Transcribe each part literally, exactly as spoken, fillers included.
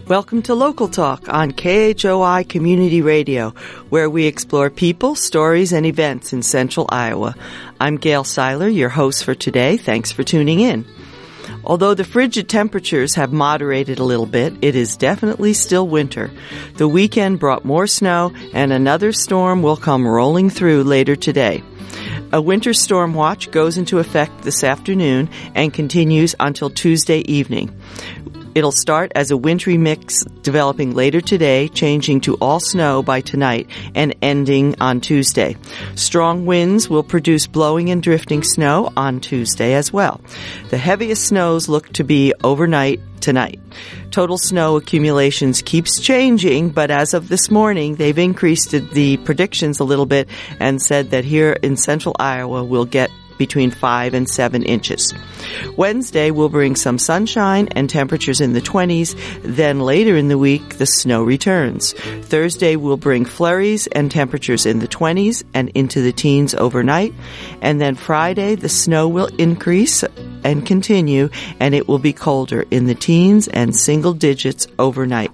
Welcome to Local Talk on K H O I Community Radio, where we explore people, stories, and events in central Iowa. I'm Gail Seiler, your host for today. Thanks for tuning in. Although the frigid temperatures have moderated a little bit, it is definitely still winter. The weekend brought more snow, and another storm will come rolling through later today. A winter storm watch goes into effect this afternoon and continues until Tuesday evening. It'll start as a wintry mix developing later today, changing to all snow by tonight and ending on Tuesday. Strong winds will produce blowing and drifting snow on Tuesday as well. The heaviest snows look to be overnight tonight. Total snow accumulations keeps changing, but as of this morning, they've increased the predictions a little bit and said that here in central Iowa we'll get between five and seven inches. Wednesday will bring some sunshine and temperatures in the twenties. Then later in the week, the snow returns. Thursday will bring flurries and temperatures in the twenties and into the teens overnight. And then Friday, the snow will increase and continue, and it will be colder in the teens and single digits overnight.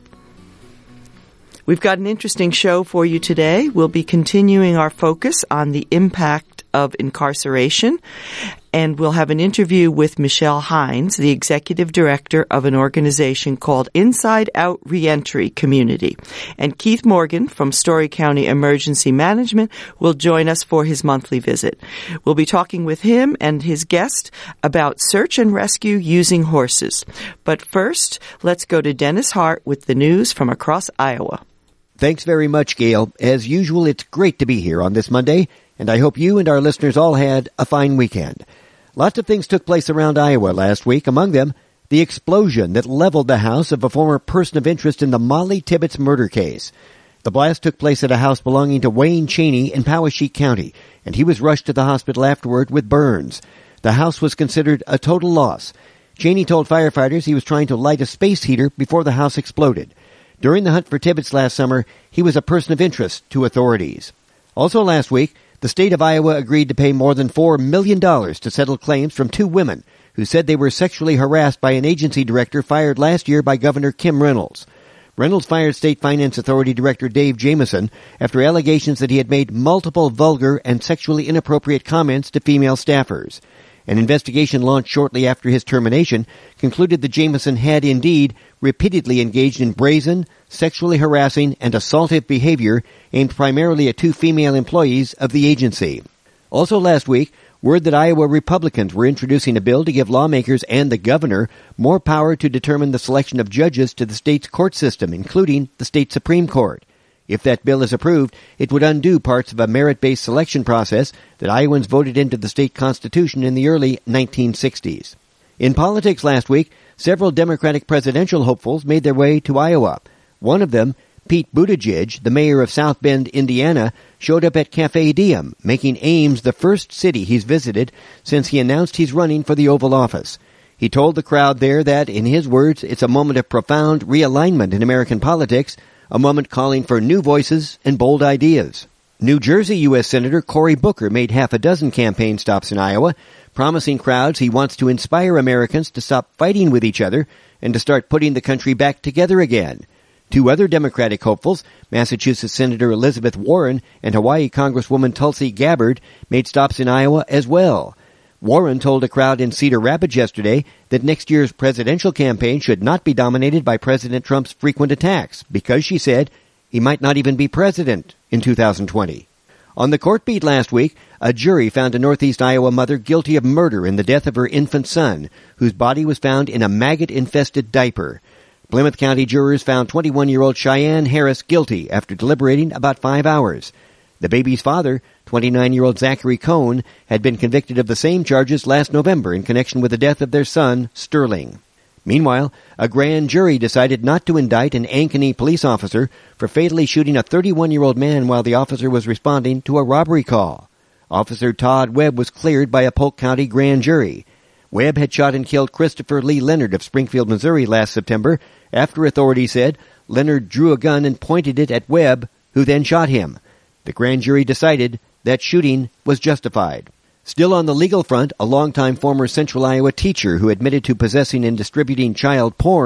We've got an interesting show for you today. We'll be continuing our focus on the impact of incarceration, and we'll have an interview with Michelle Hines, the executive director of an organization called Inside Out Reentry Community. And Keith Morgan from Story County Emergency Management will join us for his monthly visit. We'll be talking with him and his guest about search and rescue using horses. But first, let's go to Dennis Hart with the news from across Iowa. Thanks very much, Gail. As usual, it's great to be here on this Monday, and I hope you and our listeners all had a fine weekend. Lots of things took place around Iowa last week, among them the explosion that leveled the house of a former person of interest in the Molly Tibbetts murder case. The blast took place at a house belonging to Wayne Cheney in Poweshiek County, and he was rushed to the hospital afterward with burns. The house was considered a total loss. Cheney told firefighters he was trying to light a space heater before the house exploded. During the hunt for Tibbetts last summer, he was a person of interest to authorities. Also last week, the state of Iowa agreed to pay more than four million dollars to settle claims from two women who said they were sexually harassed by an agency director fired last year by Governor Kim Reynolds. Reynolds fired State Finance Authority Director Dave Jamieson after allegations that he had made multiple vulgar and sexually inappropriate comments to female staffers. An investigation launched shortly after his termination concluded that Jamieson had indeed repeatedly engaged in brazen, sexually harassing, and assaultive behavior aimed primarily at two female employees of the agency. Also last week, word that Iowa Republicans were introducing a bill to give lawmakers and the governor more power to determine the selection of judges to the state's court system, including the state Supreme Court. If that bill is approved, it would undo parts of a merit-based selection process that Iowans voted into the state constitution in the early nineteen sixties. In politics last week, several Democratic presidential hopefuls made their way to Iowa. One of them, Pete Buttigieg, the mayor of South Bend, Indiana, showed up at Cafe Diem, making Ames the first city he's visited since he announced he's running for the Oval Office. He told the crowd there that, in his words, it's a moment of profound realignment in American politics, a moment calling for new voices and bold ideas. New Jersey U S Senator Cory Booker made half a dozen campaign stops in Iowa, promising crowds he wants to inspire Americans to stop fighting with each other and to start putting the country back together again. Two other Democratic hopefuls, Massachusetts Senator Elizabeth Warren and Hawaii Congresswoman Tulsi Gabbard, made stops in Iowa as well. Warren told a crowd in Cedar Rapids yesterday that next year's presidential campaign should not be dominated by President Trump's frequent attacks because, she said, he might not even be president in two thousand twenty. On the court beat last week, a jury found a Northeast Iowa mother guilty of murder in the death of her infant son, whose body was found in a maggot-infested diaper. Plymouth County jurors found twenty-one-year-old Cheyenne Harris guilty after deliberating about five hours. The baby's father, twenty-nine-year-old Zachary Cohn, had been convicted of the same charges last November in connection with the death of their son, Sterling. Meanwhile, a grand jury decided not to indict an Ankeny police officer for fatally shooting a thirty-one-year-old man while the officer was responding to a robbery call. Officer Todd Webb was cleared by a Polk County grand jury. Webb had shot and killed Christopher Lee Leonard of Springfield, Missouri last September after authorities said Leonard drew a gun and pointed it at Webb, who then shot him. The grand jury decided that shooting was justified. Still on the legal front, a longtime former Central Iowa teacher who admitted to possessing and distributing child porn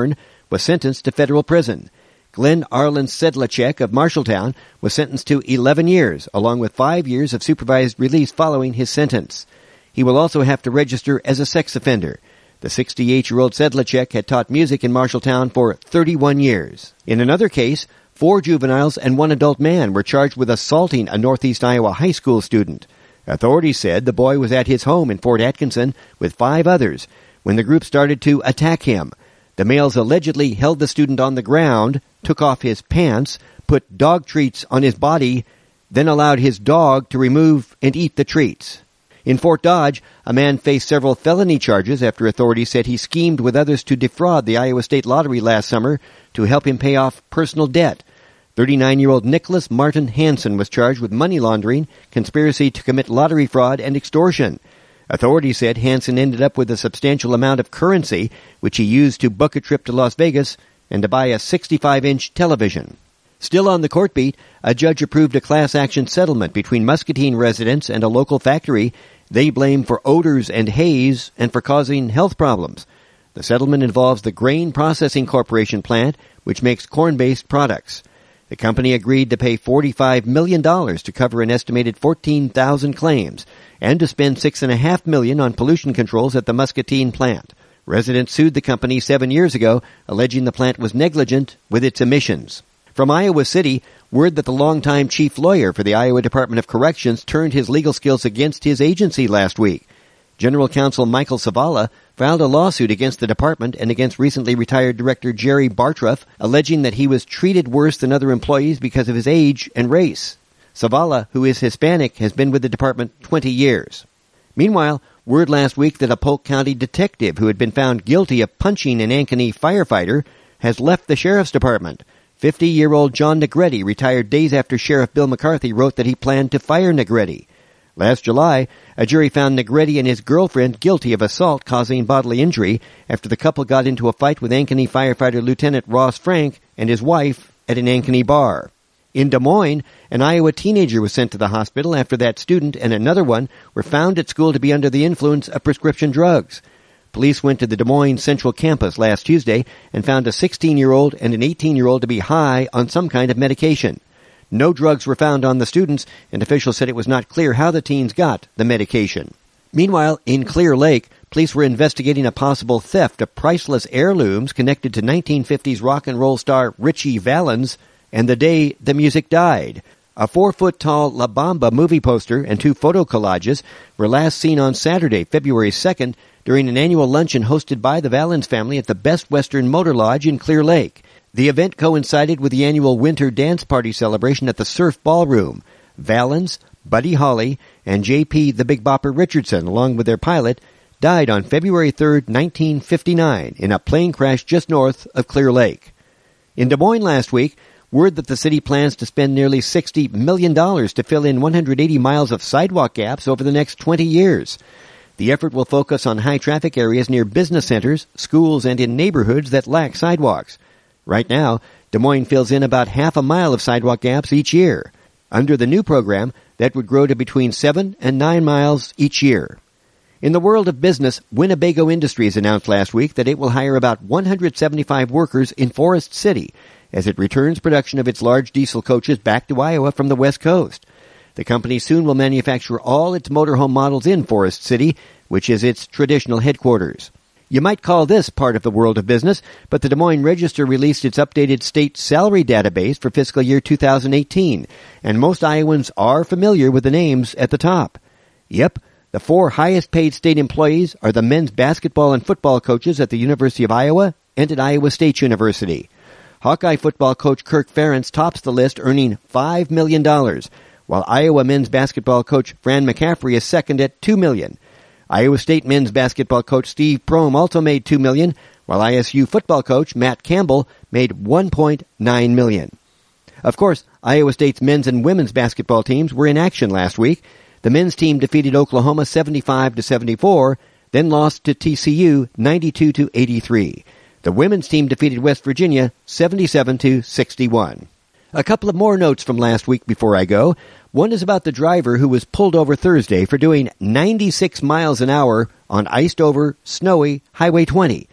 was sentenced to federal prison. Glenn Arlen Sedlacek of Marshalltown was sentenced to eleven years, along with five years of supervised release following his sentence. He will also have to register as a sex offender. The sixty-eight-year-old Sedlacek had taught music in Marshalltown for thirty-one years. In another case, four juveniles and one adult man were charged with assaulting a Northeast Iowa high school student. Authorities said the boy was at his home in Fort Atkinson with five others when the group started to attack him. The males allegedly held the student on the ground, took off his pants, put dog treats on his body, then allowed his dog to remove and eat the treats. In Fort Dodge, a man faced several felony charges after authorities said he schemed with others to defraud the Iowa State Lottery last summer to help him pay off personal debt. thirty-nine-year-old Nicholas Martin Hansen was charged with money laundering, conspiracy to commit lottery fraud, and extortion. Authorities said Hansen ended up with a substantial amount of currency, which he used to book a trip to Las Vegas and to buy a sixty-five inch television. Still on the court beat, a judge approved a class action settlement between Muscatine residents and a local factory they blame for odors and haze and for causing health problems. The settlement involves the Grain Processing Corporation plant, which makes corn-based products. The company agreed to pay forty-five million dollars to cover an estimated fourteen thousand claims and to spend six point five million dollars on pollution controls at the Muscatine plant. Residents sued the company seven years ago, alleging the plant was negligent with its emissions. From Iowa City, word that the longtime chief lawyer for the Iowa Department of Corrections turned his legal skills against his agency last week. General Counsel Michael Savala filed a lawsuit against the department and against recently retired Director Jerry Bartroff, alleging that he was treated worse than other employees because of his age and race. Savala, who is Hispanic, has been with the department twenty years. Meanwhile, word last week that a Polk County detective who had been found guilty of punching an Ankeny firefighter has left the sheriff's department. fifty-year-old John Negretti retired days after Sheriff Bill McCarthy wrote that he planned to fire Negretti. Last July, a jury found Negretti and his girlfriend guilty of assault causing bodily injury after the couple got into a fight with Ankeny firefighter Lieutenant Ross Frank and his wife at an Ankeny bar. In Des Moines, an Iowa teenager was sent to the hospital after that student and another one were found at school to be under the influence of prescription drugs. Police went to the Des Moines Central Campus last Tuesday and found a sixteen-year-old and an eighteen-year-old to be high on some kind of medication. No drugs were found on the students, and officials said it was not clear how the teens got the medication. Meanwhile, in Clear Lake, police were investigating a possible theft of priceless heirlooms connected to nineteen fifties rock and roll star Ritchie Valens and the day the music died. A four-foot-tall La Bamba movie poster and two photo collages were last seen on Saturday, February second, during an annual luncheon hosted by the Valens family at the Best Western Motor Lodge in Clear Lake. The event coincided with the annual winter dance party celebration at the Surf Ballroom. Valens, Buddy Holly, and J P the Big Bopper Richardson, along with their pilot, died on February third, nineteen fifty-nine, in a plane crash just north of Clear Lake. In Des Moines last week, word that the city plans to spend nearly sixty million dollars to fill in one hundred eighty miles of sidewalk gaps over the next twenty years. The effort will focus on high-traffic areas near business centers, schools, and in neighborhoods that lack sidewalks. Right now, Des Moines fills in about half a mile of sidewalk gaps each year. Under the new program, that would grow to between seven and nine miles each year. In the world of business, Winnebago Industries announced last week that it will hire about one hundred seventy-five workers in Forest City as it returns production of its large diesel coaches back to Iowa from the West Coast. The company soon will manufacture all its motorhome models in Forest City, which is its traditional headquarters. You might call this part of the world of business, but the Des Moines Register released its updated state salary database for fiscal year two thousand eighteen, and most Iowans are familiar with the names at the top. Yep, the four highest-paid state employees are the men's basketball and football coaches at the University of Iowa and at Iowa State University. Hawkeye football coach Kirk Ferentz tops the list, earning five million dollars, while Iowa men's basketball coach Fran McCaffrey is second at two million dollars. Iowa State men's basketball coach Steve Prohm also made two million dollars, while I S U football coach Matt Campbell made one point nine million dollars. Of course, Iowa State's men's and women's basketball teams were in action last week. The men's team defeated Oklahoma seventy-five to seventy-four, then lost to T C U ninety-two to eighty-three. The women's team defeated West Virginia seventy-seven to sixty-one. A couple of more notes from last week before I go. One is about the driver who was pulled over Thursday for doing ninety-six miles an hour on iced-over, snowy Highway twenty.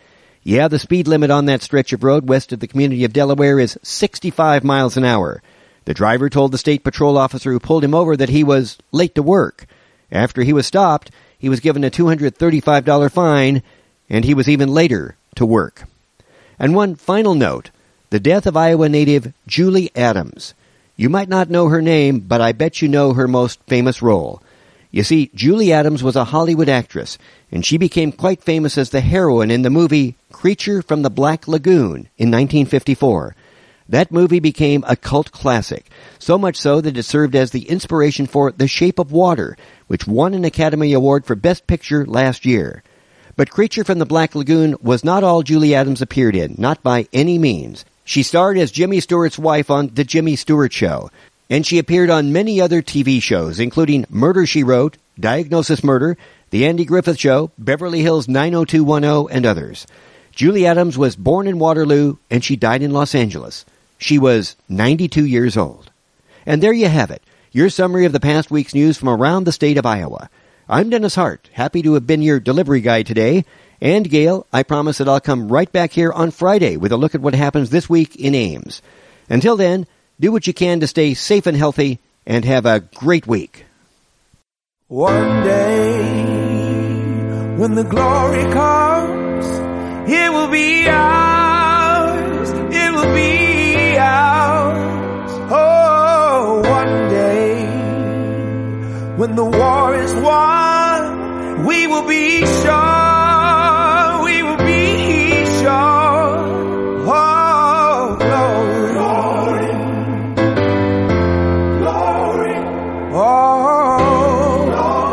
Yeah, the speed limit on that stretch of road west of the community of Delaware is sixty-five miles an hour. The driver told the state patrol officer who pulled him over that he was late to work. After he was stopped, he was given a two hundred thirty-five dollars fine, and he was even later to work. And one final note, the death of Iowa native Julie Adams. You might not know her name, but I bet you know her most famous role. You see, Julie Adams was a Hollywood actress, and she became quite famous as the heroine in the movie Creature from the Black Lagoon in nineteen fifty-four. That movie became a cult classic, so much so that it served as the inspiration for The Shape of Water, which won an Academy Award for Best Picture last year. But Creature from the Black Lagoon was not all Julie Adams appeared in, not by any means. She starred as Jimmy Stewart's wife on The Jimmy Stewart Show, and she appeared on many other T V shows, including Murder, She Wrote, Diagnosis Murder, The Andy Griffith Show, Beverly Hills nine oh two one oh, and others. Julie Adams was born in Waterloo, and she died in Los Angeles. She was ninety-two years old. And there you have it, your summary of the past week's news from around the state of Iowa. I'm Dennis Hart, happy to have been your delivery guy today. And Gail, I promise that I'll come right back here on Friday with a look at what happens this week in Ames. Until then, do what you can to stay safe and healthy, and have a great week. One day, when the glory comes, it will be ours, it will be ours. Oh, one day, when the war is won, we will be sure, we will be sure. Oh, glory, glory, glory. Oh,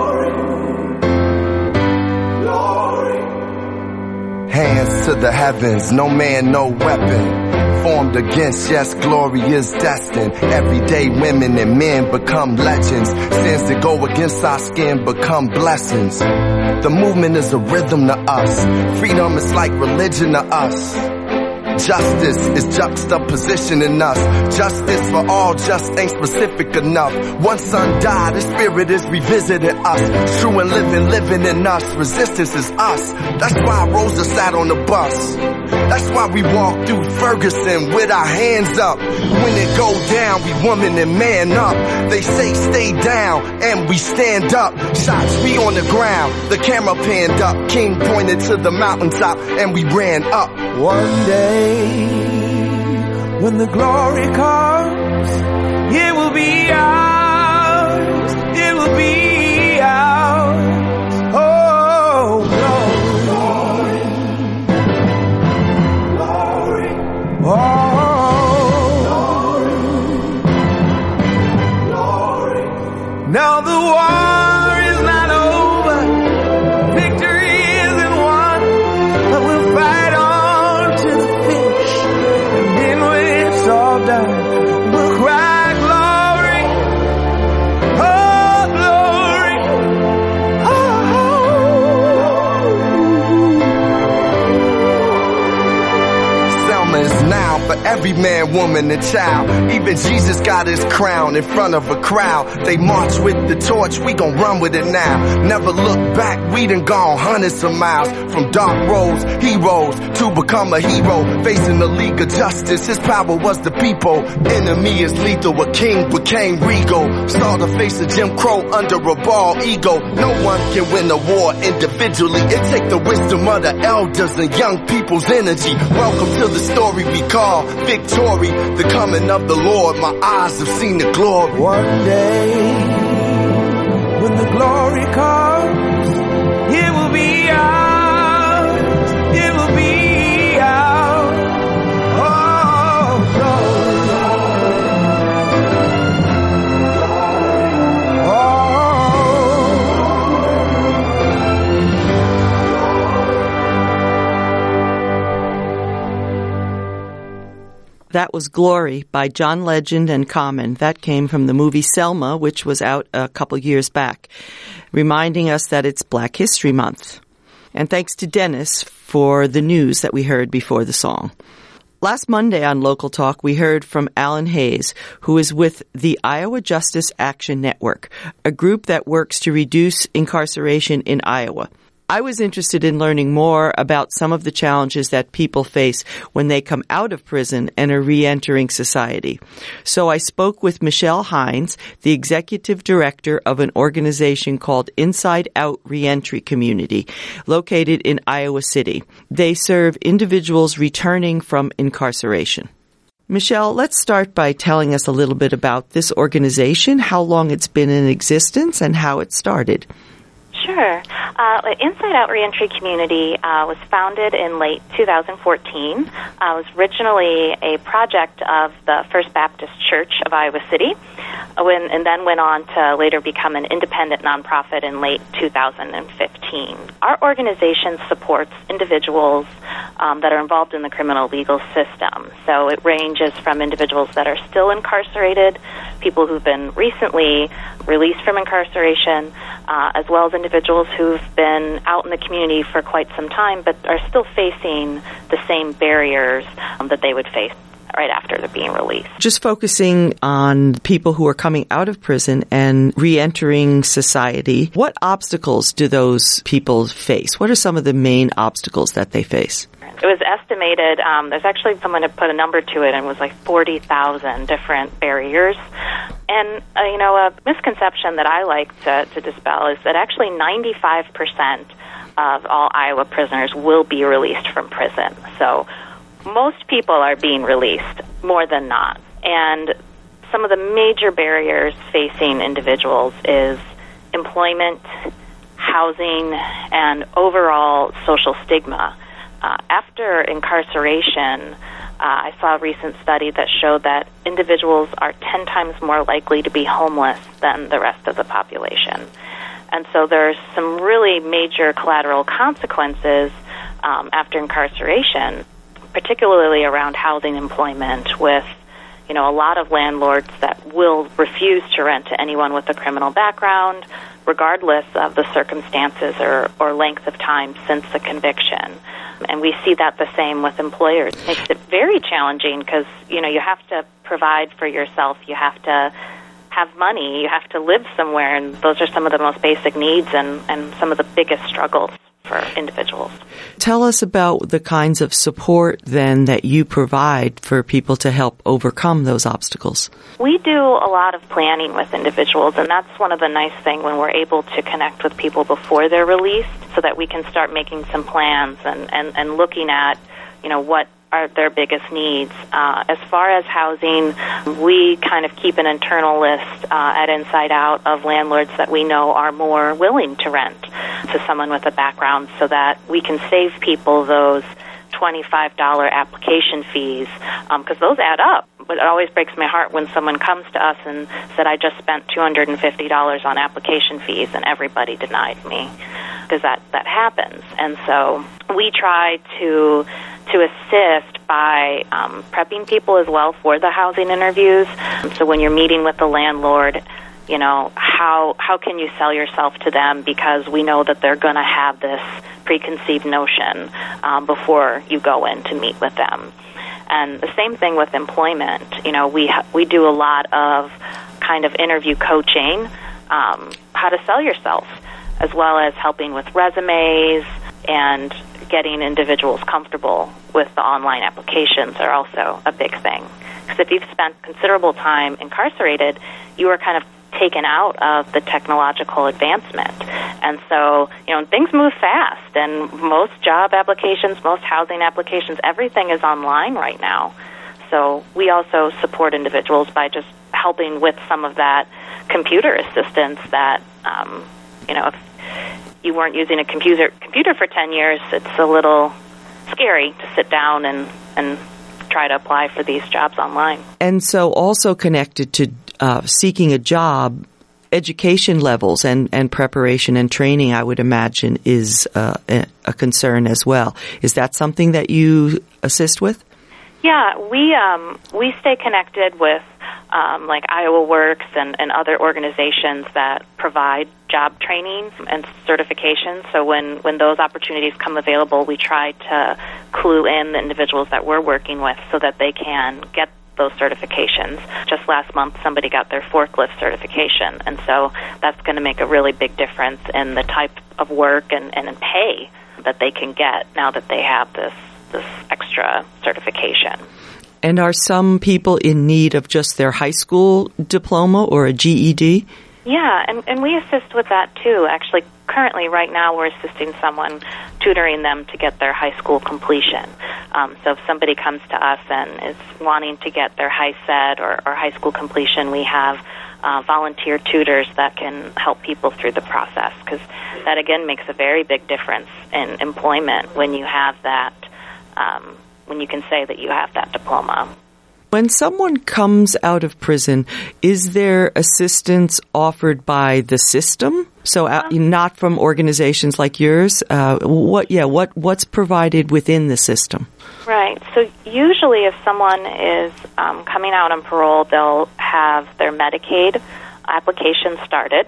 glory, glory. Hands to the heavens, no man, no weapon formed against, yes, glory is destined. Everyday women and men become legends. Sins that go against our skin become blessings. The movement is a rhythm to us. Freedom is like religion to us. Justice is juxtaposition in us. Justice for all just ain't specific enough. One son died, his spirit is revisiting us. True and living, living in us. Resistance is us. That's why Rosa sat on the bus. That's why we walk through Ferguson with our hands up. When it go down, we woman and man up. They say stay down, and we stand up. Shots we on the ground, the camera panned up. King pointed to the mountaintop, and we ran up. One day, when the glory comes, it will be ours, it will be ours. Oh, glory, glory, glory. Oh, glory, glory. Now the war is not over, victory isn't won, but we'll fight on to the finish, and then when it's all done, we'll cry glory, oh glory, oh. Selma is now for every man, woman, and child. Even Jesus got his crown in front of a crowd. They march with the torch, we gon' run with it now. Never look back, we done gone hundreds of miles. From dark roads, heroes, to become a hero. Facing the League of Justice, his power was the people. Enemy is lethal, a king became regal. Saw the face of Jim Crow under a bald ego. No one can win a war individually. It take the wisdom of the elders and young people's energy. Welcome to the story we call victory. The coming of the Lord, my eyes have seen the glory. One day, when the glory comes, it will be ours, it will be ours. Oh, glory, That was Glory by John Legend and Common. That came from the movie Selma, which was out a couple years back, reminding us that it's Black History Month. And thanks to Dennis for the news that we heard before the song. Last Monday on Local Talk, we heard from Alan Hayes, who is with the Iowa Justice Action Network, a group that works to reduce incarceration in Iowa. I was interested in learning more about some of the challenges that people face when they come out of prison and are re-entering society. So I spoke with Michelle Hines, the executive director of an organization called Inside Out Reentry Community, located in Iowa City. They serve individuals returning from incarceration. Michelle, let's start by telling us a little bit about this organization, how long it's been in existence, and how it started. Sure. Uh, Inside Out Reentry Community uh, was founded in late two thousand fourteen. Uh, it was originally a project of the First Baptist Church of Iowa City, when, and then went on to later become an independent nonprofit in late two thousand fifteen. Our organization supports individuals um, that are involved in the criminal legal system. So it ranges from individuals that are still incarcerated, people who've been recently released from incarceration, uh, as well as individuals who've been out in the community for quite some time but are still facing the same barriers um, that they would face right after they're being released. Just focusing on people who are coming out of prison and re-entering society, what obstacles do those people face? What are some of the main obstacles that they face? It was estimated, um, there's actually someone that put a number to it, and it was like forty thousand different barriers. And, uh, you know, a misconception that I like to, to dispel is that actually ninety-five percent of all Iowa prisoners will be released from prison. So most people are being released, more than not. And some of the major barriers facing individuals is employment, housing, and overall social stigma. Uh, after incarceration, uh, I saw a recent study that showed that individuals are ten times more likely to be homeless than the rest of the population. And so there's some really major collateral consequences um, after incarceration, particularly around housing employment, with you know a lot of landlords that will refuse to rent to anyone with a criminal background, regardless of the circumstances or, or length of time since the conviction. And we see that the same with employers. It makes it very challenging because, you know, you have to provide for yourself. You have to have money. You have to live somewhere. And those are some of the most basic needs and, and some of the biggest struggles for individuals. Tell us about the kinds of support, then, that you provide for people to help overcome those obstacles. We do a lot of planning with individuals, and that's one of the nice things when we're able to connect with people before they're released so that we can start making some plans and, and, and looking at, you know, what are their biggest needs. Uh, as far as housing, we kind of keep an internal list uh, at Inside Out of landlords that we know are more willing to rent to someone with a background so that we can save people those twenty-five dollars application fees, because um, those add up. But it always breaks my heart when someone comes to us and said, I just spent two hundred fifty dollars on application fees and everybody denied me, because that, that happens. And so we try to to assist by um, prepping people as well for the housing interviews. So when you're meeting with the landlord, you know, how how can you sell yourself to them, because we know that they're going to have this preconceived notion um, before you go in to meet with them. And the same thing with employment. You know, we ha- we do a lot of kind of interview coaching, um, how to sell yourself, as well as helping with resumes and getting individuals comfortable with the online applications are also a big thing. Because if you've spent considerable time incarcerated, you are kind of taken out of the technological advancement. And so, you know, things move fast, and most job applications, most housing applications, everything is online right now. So we also support individuals by just helping with some of that computer assistance that, um, you know, if you weren't using a computer computer for ten years, it's a little scary to sit down and, and try to apply for these jobs online. And so also connected to uh, seeking a job, education levels and, and preparation and training, I would imagine, is uh, a concern as well. Is that something that you assist with? Yeah, we um, we stay connected with um, like Iowa Works and, and other organizations that provide job training and certifications. So when, when those opportunities come available, we try to clue in the individuals that we're working with so that they can get those certifications. Just last month, somebody got their forklift certification, and so that's going to make a really big difference in the type of work and, and pay that they can get now that they have this this extra certification. And are some people in need of just their high school diploma or a G E D? Yeah, and, and we assist with that too. Actually, currently, right now, we're assisting someone, tutoring them to get their high school completion. Um, so if somebody comes to us and is wanting to get their high SED or, or high school completion, we have uh, volunteer tutors that can help people through the process, because that, again, makes a very big difference in employment when you have that, um, when you can say that you have that diploma. When someone comes out of prison, is there assistance offered by the system? So uh, not from organizations like yours? Uh, what? Yeah. What? What's provided within the system? Right. So usually, if someone is um, coming out on parole, they'll have their Medicaid application started,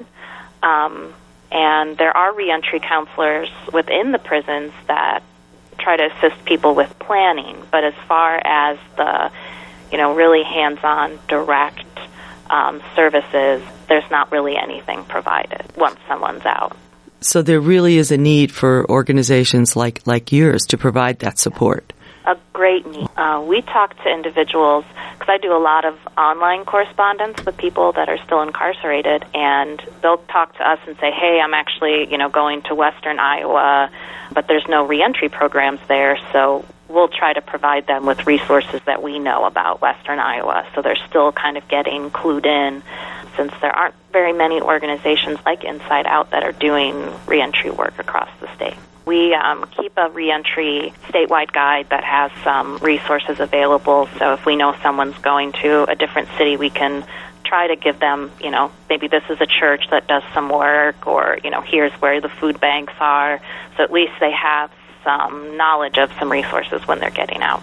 um, and there are reentry counselors within the prisons that try to assist people with planning. But as far as the you know, really hands-on, direct um, services, there's not really anything provided once someone's out. So there really is a need for organizations like, like yours to provide that support. A great need. Uh, we talk to individuals, because I do a lot of online correspondence with people that are still incarcerated, and they'll talk to us and say, hey, I'm actually, you know, going to Western Iowa, but there's no reentry programs there, so we'll try to provide them with resources that we know about Western Iowa. So they're still kind of getting clued in, since there aren't very many organizations like Inside Out that are doing reentry work across the state. We um, keep a reentry statewide guide that has some resources available. So if we know someone's going to a different city, we can try to give them, you know, maybe this is a church that does some work, or, you know, here's where the food banks are. So at least they have some knowledge of some resources when they're getting out.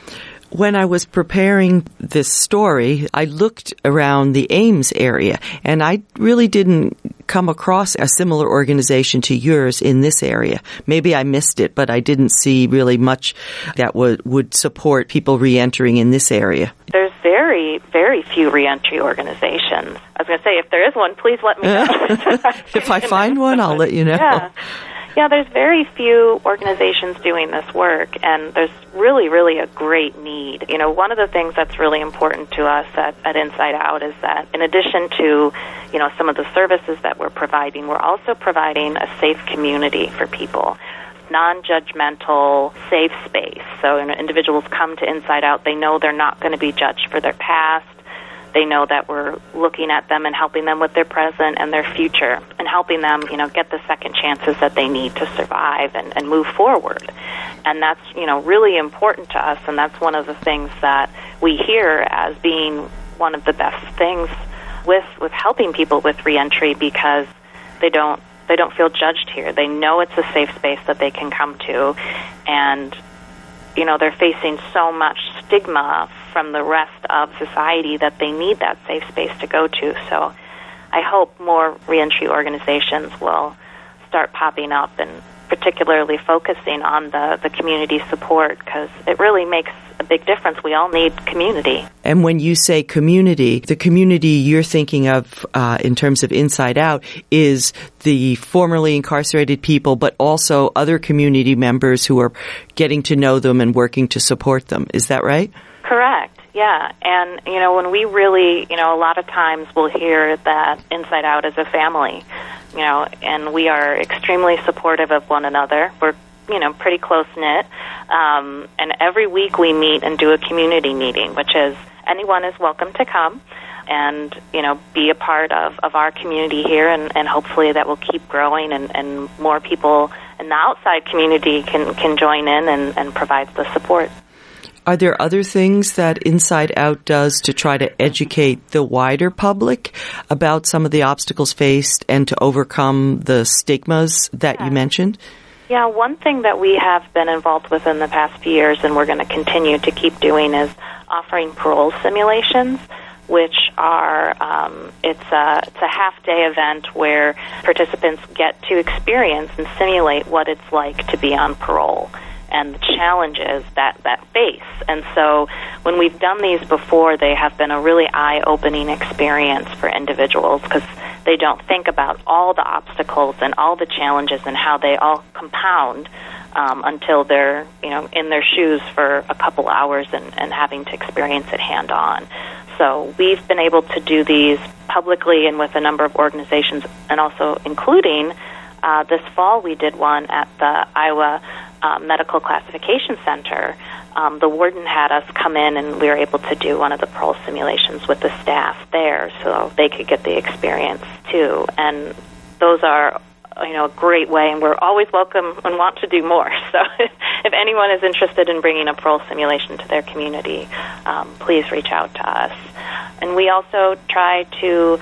When I was preparing this story, I looked around the Ames area, and I really didn't come across a similar organization to yours in this area. Maybe I missed it, but I didn't see really much that would, would support people reentering in this area. There's very, very few reentry organizations. I was going to say, if there is one, please let me know. If I find one, I'll let you know. Yeah. Yeah, there's very few organizations doing this work, and there's really, really a great need. You know, one of the things that's really important to us at, at Inside Out is that in addition to, you know, some of the services that we're providing, we're also providing a safe community for people. Non-judgmental, safe space. So when individuals come to Inside Out, they know they're not going to be judged for their past. They know that we're looking at them and helping them with their present and their future, and helping them, you know, get the second chances that they need to survive and, and move forward. And that's, you know, really important to us, and that's one of the things that we hear as being one of the best things with with helping people with reentry, because they don't they don't feel judged here. They know it's a safe space that they can come to, and you know, they're facing so much stigma from the rest of society that they need that safe space to go to. So I hope more reentry organizations will start popping up, and particularly focusing on the, the community support, because it really makes a big difference. We all need community. And when you say community, the community you're thinking of uh, in terms of Inside Out is the formerly incarcerated people, but also other community members who are getting to know them and working to support them. Is that right? Correct, yeah. And, you know, when we really, you know, a lot of times we'll hear that Inside Out is a family, you know, and we are extremely supportive of one another. We're, you know, pretty close-knit. Um, and every week we meet and do a community meeting, which is anyone is welcome to come and, you know, be a part of, of our community here, and, and hopefully that will keep growing, and, and more people in the outside community can, can join in and, and provide the support. Are there other things that Inside Out does to try to educate the wider public about some of the obstacles faced and to overcome the stigmas that yeah. you mentioned? Yeah, one thing that we have been involved with in the past few years, and we're going to continue to keep doing, is offering parole simulations, which are, um, it's a, it's a half-day event where participants get to experience and simulate what it's like to be on parole and the challenges that, that face. And so when we've done these before, they have been a really eye-opening experience for individuals, because they don't think about all the obstacles and all the challenges and how they all compound um, until they're, you know, in their shoes for a couple hours and, and having to experience it hand-on. So we've been able to do these publicly and with a number of organizations, and also including uh, this fall we did one at the Iowa uh, Medical Classification Center. Um, the warden had us come in, and we were able to do one of the parole simulations with the staff there so they could get the experience too. And those are, you know, a great way, and we're always welcome and want to do more. So if anyone is interested in bringing a parole simulation to their community, um, please reach out to us. And we also try to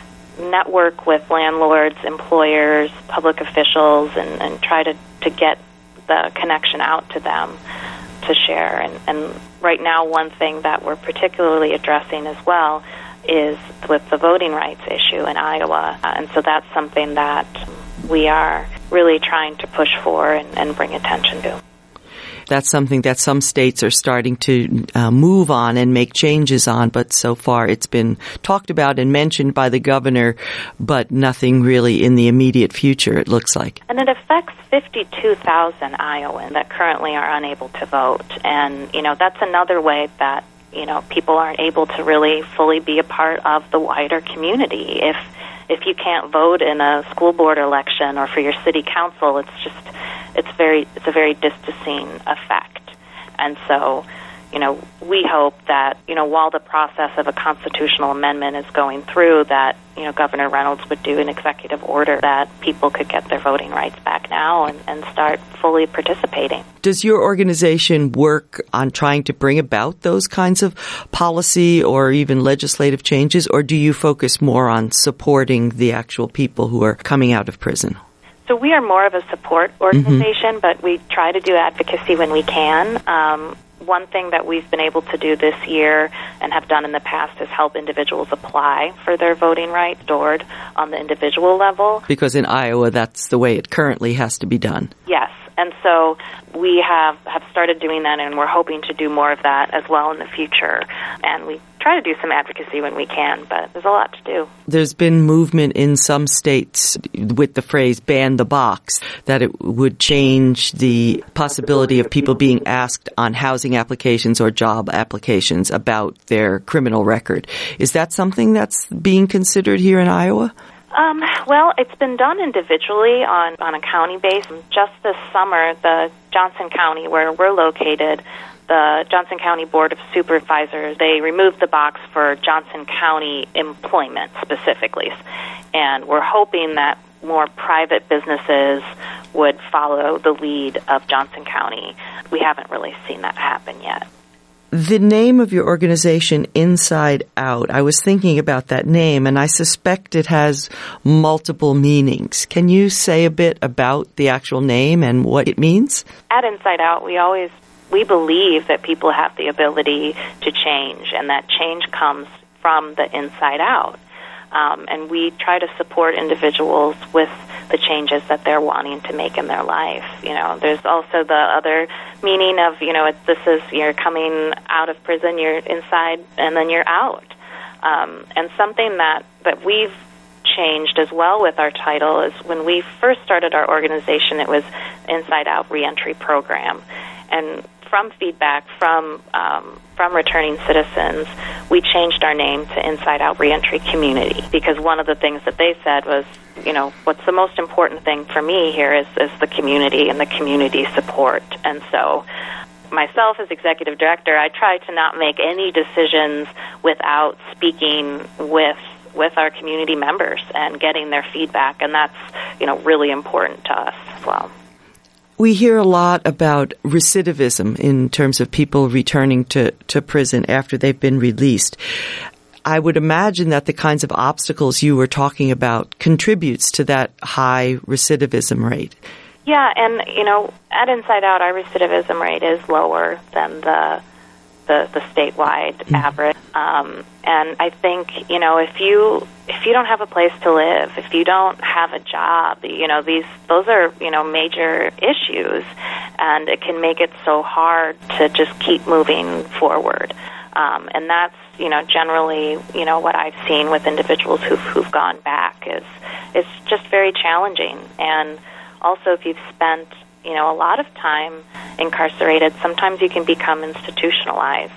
network with landlords, employers, public officials, and, and try to, to get the connection out to them to share. And, and right now, one thing that we're particularly addressing as well is with the voting rights issue in Iowa. Uh, and so that's something that we are really trying to push for and, and bring attention to. That's something that some states are starting to uh, move on and make changes on, but so far it's been talked about and mentioned by the governor, but nothing really in the immediate future, it looks like. And it affects fifty-two thousand Iowans that currently are unable to vote. And, you know, that's another way that, you know, people aren't able to really fully be a part of the wider community. If if you can't vote in a school board election or for your city council, it's just it's very it's a very distancing effect. And so, you know, we hope that, you know, while the process of a constitutional amendment is going through, that, you know, Governor Reynolds would do an executive order that people could get their voting rights back now and, and start fully participating. Does your organization work on trying to bring about those kinds of policy or even legislative changes, or do you focus more on supporting the actual people who are coming out of prison? So we are more of a support organization, mm-hmm. but we try to do advocacy when we can. Um, one thing that we've been able to do this year and have done in the past is help individuals apply for their voting rights stored on the individual level. Because in Iowa, that's the way it currently has to be done. Yes. And so we have, have started doing that, and we're hoping to do more of that as well in the future. And we try to do some advocacy when we can, but there's a lot to do. There's been movement in some states with the phrase ban the box, that it would change the possibility of people being asked on housing applications or job applications about their criminal record. Is that something that's being considered here in Iowa? Um, well, it's been done individually on, on a county base. Just this summer, the Johnson County, where we're located, the Johnson County Board of Supervisors, they removed the box for Johnson County employment specifically. And we're hoping that more private businesses would follow the lead of Johnson County. We haven't really seen that happen yet. The name of your organization, Inside Out, I was thinking about that name, and I suspect it has multiple meanings. Can you say a bit about the actual name and what it means? At Inside Out, we always we believe that people have the ability to change, and that change comes from the inside out. Um, and we try to support individuals with the changes that they're wanting to make in their life. You know, there's also the other meaning of, you know, it, this is, you're coming out of prison, you're inside, and then you're out. Um, and something that, that we've changed as well with our title is when we first started our organization, it was Inside Out Reentry Program. And from feedback from um, from returning citizens, we changed our name to Inside Out Reentry Community, because one of the things that they said was, you know, what's the most important thing for me here is, is the community and the community support. And so myself as executive director, I try to not make any decisions without speaking with with our community members and getting their feedback, and that's, you know, really important to us as well. We hear a lot about recidivism in terms of people returning to, to prison after they've been released. I would imagine that the kinds of obstacles you were talking about contributes to that high recidivism rate. Yeah, and, you know, at Inside Out, our recidivism rate is lower than the the, the statewide mm-hmm. average. Um, and I think, you know, if you if you don't have a place to live, if you don't have a job, you know, these those are, you know, major issues, and it can make it so hard to just keep moving forward. Um, and that's, you know, generally, you know, what I've seen with individuals who've, who've gone back is, is just very challenging. And also, if you've spent, you know, a lot of time incarcerated, sometimes you can become institutionalized,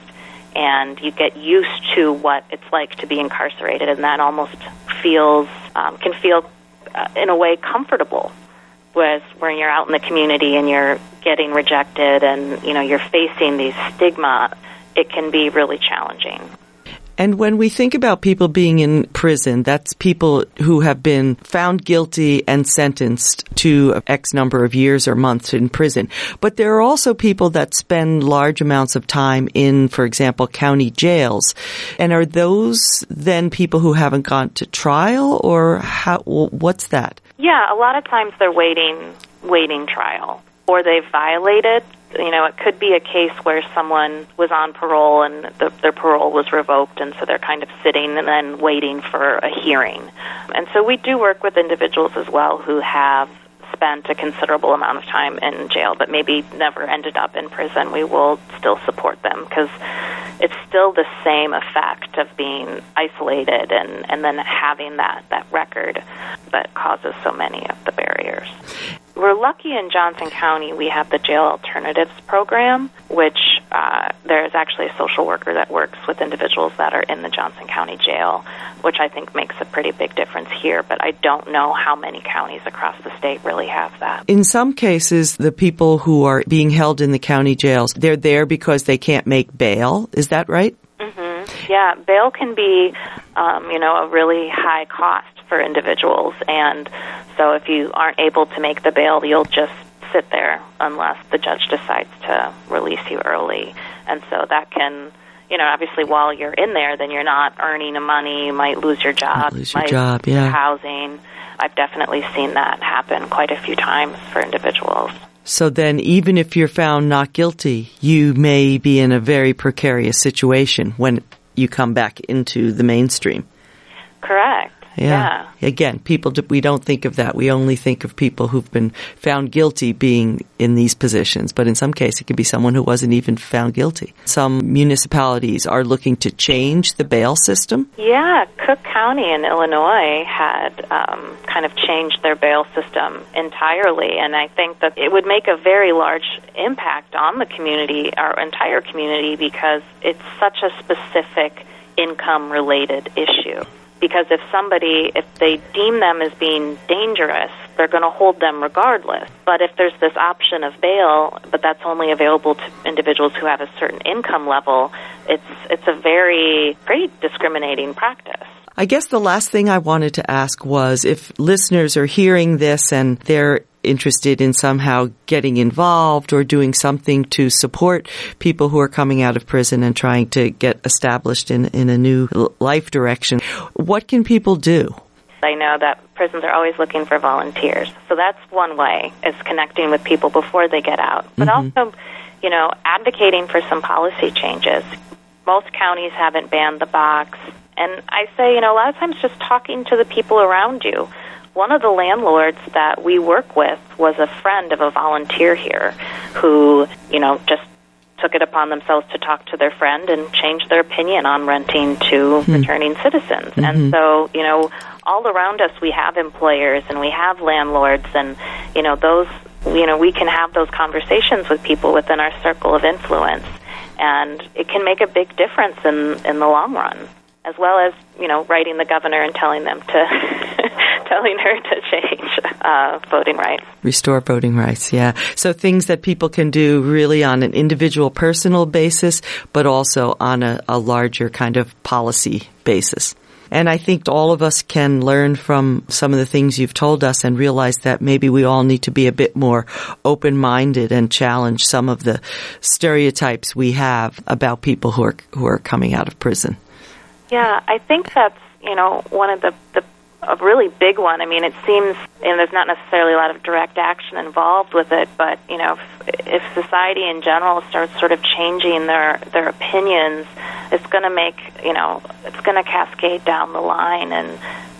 and you get used to what it's like to be incarcerated, and that almost feels, um, can feel, uh, in a way, comfortable. Whereas when you're out in the community and you're getting rejected and, you know, you're facing these stigma, it can be really challenging. And when we think about people being in prison, that's people who have been found guilty and sentenced to X number of years or months in prison. But there are also people that spend large amounts of time in, for example, county jails. And are those then people who haven't gone to trial, or how, what's that? Yeah, a lot of times they're waiting, waiting trial, or they've violated. You know, it could be a case where someone was on parole and the, their parole was revoked, and so they're kind of sitting and then waiting for a hearing. And so we do work with individuals as well who have spent a considerable amount of time in jail but maybe never ended up in prison. We will still support them because it's still the same effect of being isolated and, and then having that, that record that causes so many of the barriers. We're lucky in Johnson County we have the Jail Alternatives Program, which uh, there is actually a social worker that works with individuals that are in the Johnson County Jail, which I think makes a pretty big difference here, but I don't know how many counties across the state really have that. In some cases, the people who are being held in the county jails, they're there because they can't make bail. Is that right? Mm-hmm. Yeah, bail can be, um, you know, a really high cost for individuals, and so if you aren't able to make the bail, you'll just sit there unless the judge decides to release you early. And so that can, you know, obviously while you're in there, then you're not earning the money, you might lose your job, lose your might job, yeah. lose housing. I've definitely seen that happen quite a few times for individuals. So then even if you're found not guilty, you may be in a very precarious situation when you come back into the mainstream. Correct. Yeah. yeah. Again, people, we don't think of that. We only think of people who've been found guilty being in these positions. But in some cases, it could be someone who wasn't even found guilty. Some municipalities are looking to change the bail system. Yeah. Cook County in Illinois had um, kind of changed their bail system entirely. And I think that it would make a very large impact on the community, our entire community, because it's such a specific income-related issue. Because if somebody, if they deem them as being dangerous, they're going to hold them regardless. But if there's this option of bail, but that's only available to individuals who have a certain income level, it's it's a very, very discriminating practice. I guess the last thing I wanted to ask was if listeners are hearing this and they're interested in somehow getting involved or doing something to support people who are coming out of prison and trying to get established in, in a new life direction, what can people do? I know that prisons are always looking for volunteers. So that's one way, is connecting with people before they get out. But mm-hmm. also, you know, advocating for some policy changes. Most counties haven't banned the box. And I say, you know, a lot of times just talking to the people around you. One of the landlords that we work with was a friend of a volunteer here who, you know, just took it upon themselves to talk to their friend and change their opinion on renting to mm-hmm. returning citizens. Mm-hmm. And so, you know, all around us we have employers and we have landlords, and, you know, those, you know, we can have those conversations with people within our circle of influence, and it can make a big difference in, in the long run, as well as, you know, writing the governor and telling them to telling her to change uh, voting rights. Restore voting rights, yeah. So things that people can do really on an individual personal basis, but also on a, a larger kind of policy basis. And I think all of us can learn from some of the things you've told us and realize that maybe we all need to be a bit more open-minded and challenge some of the stereotypes we have about people who are who are coming out of prison. Yeah, I think that's, you know, one of the, the a really big one. I mean, it seems, and there's not necessarily a lot of direct action involved with it, but, you know, if, if society in general starts sort of changing their, their opinions, it's going to make, you know, it's going to cascade down the line, and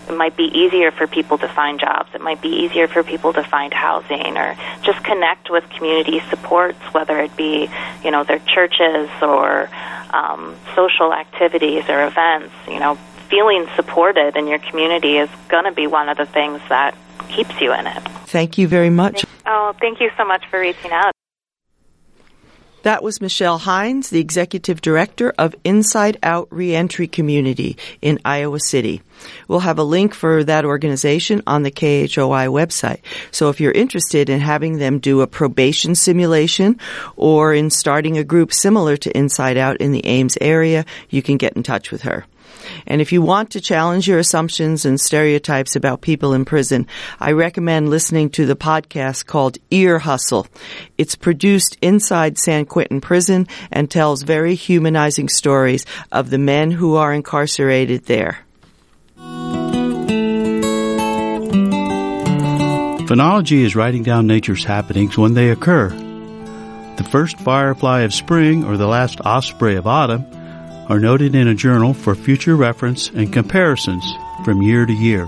it might be easier for people to find jobs. It might be easier for people to find housing, or just connect with community supports, whether it be, you know, their churches or um, social activities or events. You know, feeling supported in your community is going to be one of the things that keeps you in it. Thank you very much. Oh, thank you so much for reaching out. That was Michelle Hines, the Executive Director of Inside Out Reentry Community in Iowa City. We'll have a link for that organization on the K H O I website. So if you're interested in having them do a probation simulation or in starting a group similar to Inside Out in the Ames area, you can get in touch with her. And if you want to challenge your assumptions and stereotypes about people in prison, I recommend listening to the podcast called Ear Hustle. It's produced inside San Quentin Prison and tells very humanizing stories of the men who are incarcerated there. Phenology is writing down nature's happenings when they occur. The first firefly of spring or the last osprey of autumn are noted in a journal for future reference and comparisons from year to year.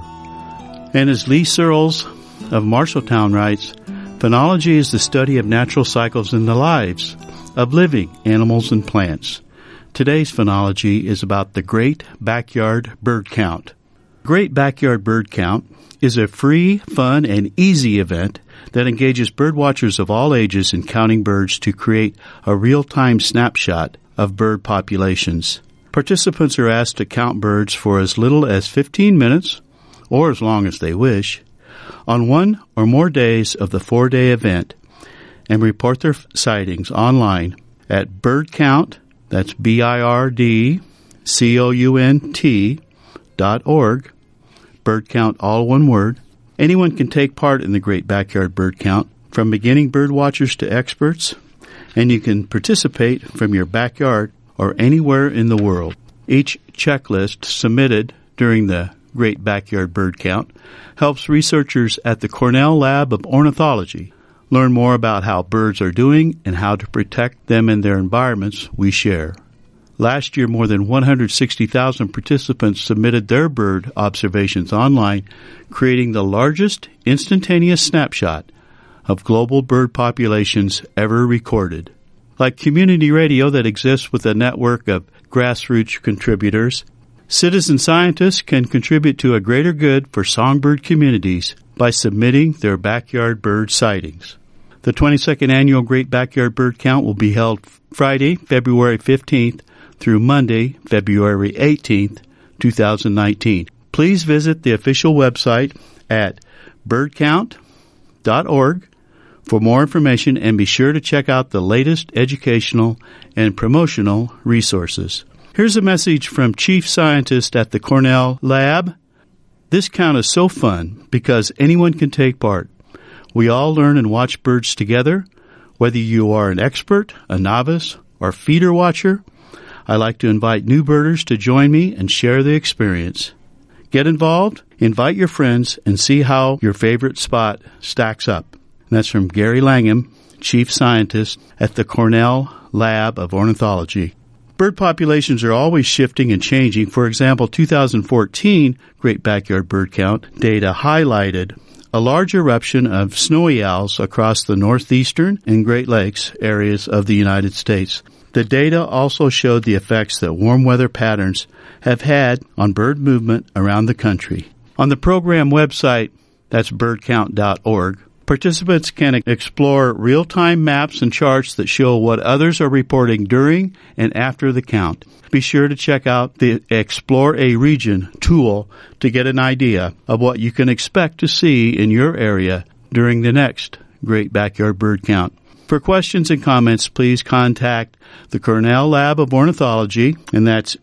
And as Lee Searles of Marshalltown writes, phenology is the study of natural cycles in the lives of living animals and plants. Today's phenology is about the Great Backyard Bird Count. Great Backyard Bird Count is a free, fun, and easy event that engages birdwatchers of all ages in counting birds to create a real-time snapshot of bird populations. Participants are asked to count birds for as little as fifteen minutes, or as long as they wish, on one or more days of the four-day event, and report their sightings online at birdcount, that's B I R D C O U N T dot org, birdcount all one word. Anyone can take part in the Great Backyard Bird Count, from beginning bird watchers to experts, and you can participate from your backyard or anywhere in the world. Each checklist submitted during the Great Backyard Bird Count helps researchers at the Cornell Lab of Ornithology learn more about how birds are doing and how to protect them in their environments we share. Last year, more than one hundred sixty thousand participants submitted their bird observations online, creating the largest instantaneous snapshot of global bird populations ever recorded. Like community radio that exists with a network of grassroots contributors, citizen scientists can contribute to a greater good for songbird communities by submitting their backyard bird sightings. The twenty-second Annual Great Backyard Bird Count will be held Friday, February fifteenth through Monday, February eighteenth, two thousand nineteen. Please visit the official website at birdcount dot org for more information, and be sure to check out the latest educational and promotional resources. Here's a message from Chief Scientist at the Cornell Lab. This count is so fun because anyone can take part. We all learn and watch birds together, whether you are an expert, a novice, or feeder watcher. I like to invite new birders to join me and share the experience. Get involved, invite your friends, and see how your favorite spot stacks up. And that's from Gary Langham, Chief Scientist at the Cornell Lab of Ornithology. Bird populations are always shifting and changing. For example, two thousand fourteen Great Backyard Bird Count data highlighted a large eruption of snowy owls across the northeastern and Great Lakes areas of the United States. The data also showed the effects that warm weather patterns have had on bird movement around the country. On the program website, that's birdcount dot org, participants can explore real-time maps and charts that show what others are reporting during and after the count. Be sure to check out the Explore a Region tool to get an idea of what you can expect to see in your area during the next Great Backyard Bird Count. For questions and comments, please contact the Cornell Lab of Ornithology, and that's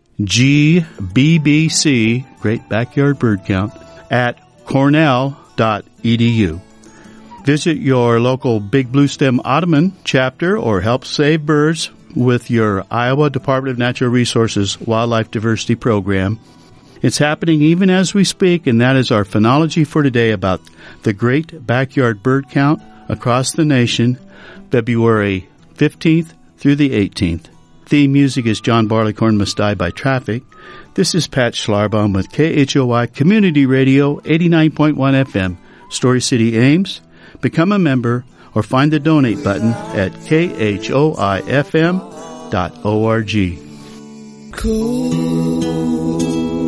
G B B C, Great Backyard Bird Count, at cornell dot e d u. Visit your local Big Blue Stem Ottoman chapter or help save birds with your Iowa Department of Natural Resources Wildlife Diversity Program. It's happening even as we speak, and that is our phenology for today about the Great Backyard Bird Count across the nation, February fifteenth through the eighteenth. Theme music is John Barleycorn Must Die by Traffic. This is Pat Schlarbaum with K H O I Community Radio eighty-nine point one F M, Story City, Ames. Become a member or find the donate button at K H O I F M dot org. Cool.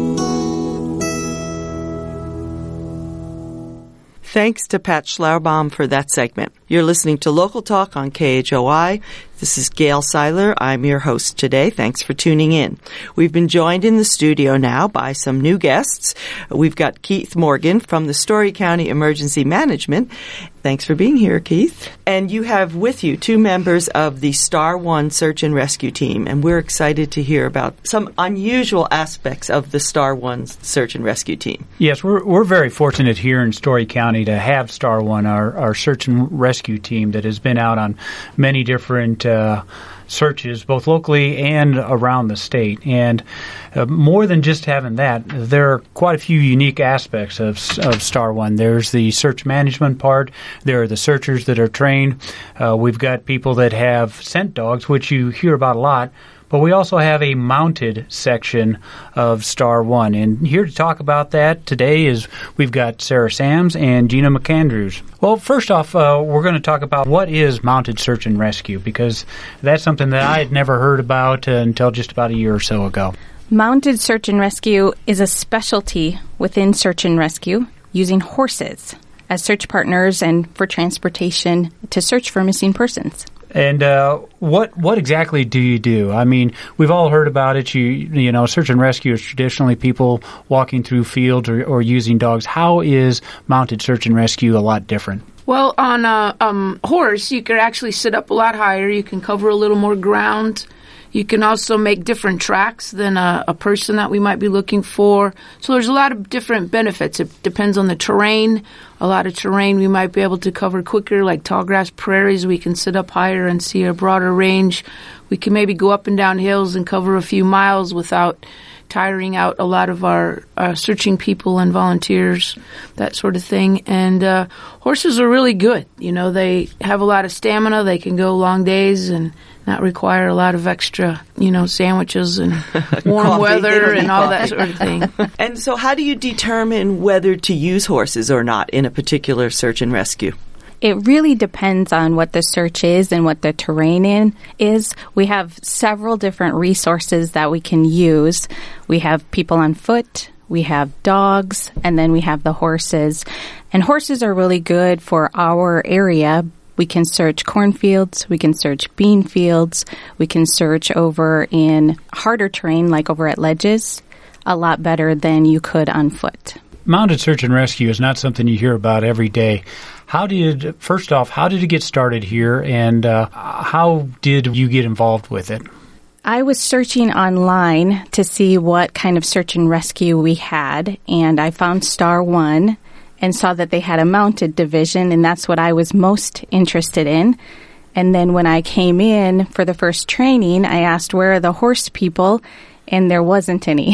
Thanks to Pat Schlarbaum for that segment. You're listening to Local Talk on K H O I. This is Gail Seiler. I'm your host today. Thanks for tuning in. We've been joined in the studio now by some new guests. We've got Keith Morgan from the Story County Emergency Management. Thanks for being here, Keith. And you have with you two members of the Star One Search and Rescue Team, and we're excited to hear about some unusual aspects of the Star One Search and Rescue Team. Yes, we're we're very fortunate here in Story County to have Star One, our, our search and rescue team that has been out on many different uh, searches, both locally and around the state. And uh, more than just having that, there are quite a few unique aspects of, of Star One. There's the search management part. There are the searchers that are trained. Uh, we've got people that have scent dogs, which you hear about a lot. But we also have a mounted section of Star One. And here to talk about that today is we've got Sarah Sams and Gina McAndrews. Well, first off, uh, we're going to talk about what is mounted search and rescue, because that's something that I had never heard about uh, until just about a year or so ago. Mounted search and rescue is a specialty within search and rescue using horses as search partners and for transportation to search for missing persons. And uh, what what exactly do you do? I mean, we've all heard about it. You you know, search and rescue is traditionally people walking through fields or, or using dogs. How is mounted search and rescue a lot different? Well, on a um, horse, you can actually sit up a lot higher. You can cover a little more ground. You can also make different tracks than a, a person that we might be looking for. So there's a lot of different benefits. It depends on the terrain. A lot of terrain we might be able to cover quicker, like tall grass prairies. We can sit up higher and see a broader range. We can maybe go up and down hills and cover a few miles without tiring out a lot of our uh, searching people and volunteers, that sort of thing. And uh, horses are really good. You know, they have a lot of stamina. They can go long days and not require a lot of extra, you know, sandwiches and warm Coffee. weather and all coffee. that sort of thing. And so how do you determine whether to use horses or not in a particular search and rescue? It really depends on what the search is and what the terrain in is. We have several different resources that we can use. We have people on foot, we have dogs, and then we have the horses. And horses are really good for our area. We can search cornfields, we can search bean fields, we can search over in harder terrain like over at ledges a lot better than you could on foot. Mounted search and rescue is not something you hear about every day. How did, first off, how did it get started here, and uh, how did you get involved with it? I was searching online to see what kind of search and rescue we had, and I found Star One and saw that they had a mounted division, and that's what I was most interested in. And then when I came in for the first training, I asked, where are the horse people? And there wasn't any.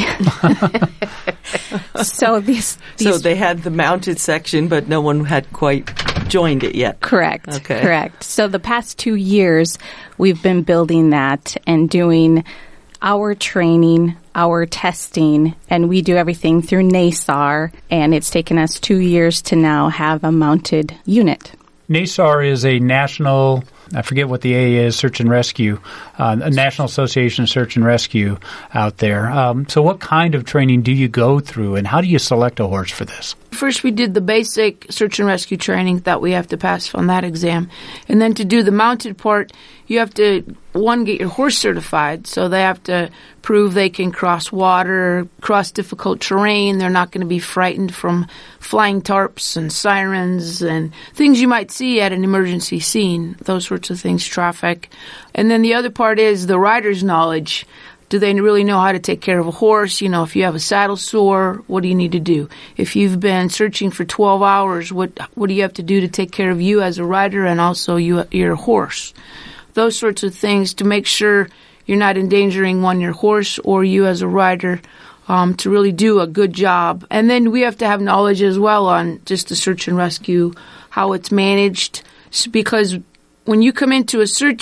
so these, these So they had the mounted section, but no one had quite joined it yet. Correct. Okay. Correct. So the past two years, we've been building that and doing our training, our testing, and we do everything through NASAR, and it's taken us two years to now have a mounted unit. NASAR is a national, I forget what the A is, search and rescue, uh, a National Association of Search and Rescue out there. Um, so what kind of training do you go through, and how do you select a horse for this? First, we did the basic search and rescue training that we have to pass on that exam. And then to do the mounted part, you have to, one, get your horse certified. So they have to prove they can cross water, cross difficult terrain. They're not going to be frightened from flying tarps and sirens and things you might see at an emergency scene, those sorts of things, traffic. And then the other part is the rider's knowledge. Do they really know how to take care of a horse? You know, if you have a saddle sore, what do you need to do? If you've been searching for twelve hours, what what do you have to do to take care of you as a rider and also you, your horse? Those sorts of things to make sure you're not endangering, one, your horse or you as a rider, um, to really do a good job. And then we have to have knowledge as well on just the search and rescue, how it's managed, because when you come into a search,